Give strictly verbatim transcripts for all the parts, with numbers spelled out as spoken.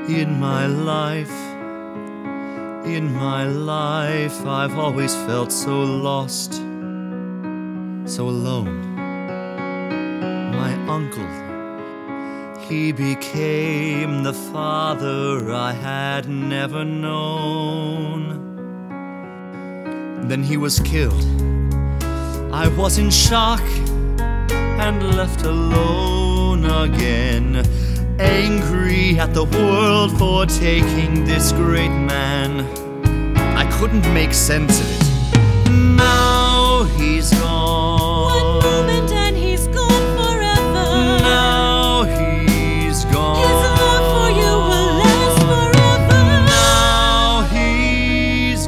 In my life, in my life, I've always felt so lost, so alone. My uncle, he became the father I had never known. Then he was killed. I was in shock and left alone again, angry at the world for taking this great man. I couldn't make sense of it. Now he's gone. One moment and he's gone forever. Now he's gone. His love for you will last forever. Now he's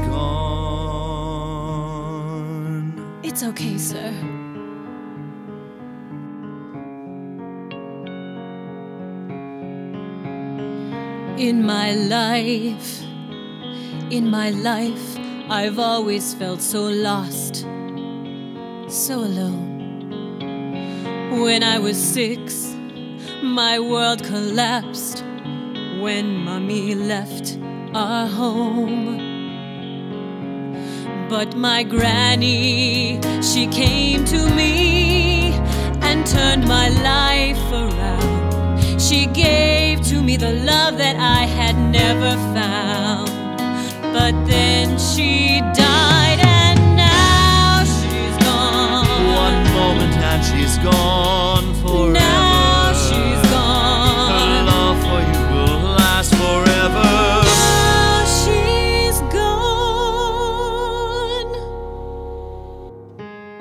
gone. It's okay, sir. In my life, in my life, I've always felt so lost, so alone. When I was six, my world collapsed when Mommy left our home. But my granny, she came to me and turned my life around. She gave to me the love that I had never found. But then she died.